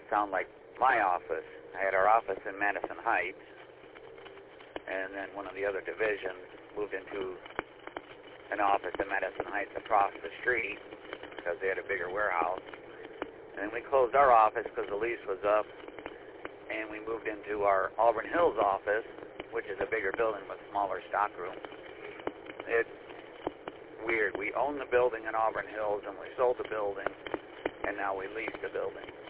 sound like my office. I had our office in Madison Heights, and then one of the other divisions moved into an office in Madison Heights across the street because they had a bigger warehouse. And then we closed our office because the lease was up, and we moved into our Auburn Hills office, which is a bigger building with smaller stockroom. It's weird. We own the building in Auburn Hills, and we sold the building, and now we lease the building.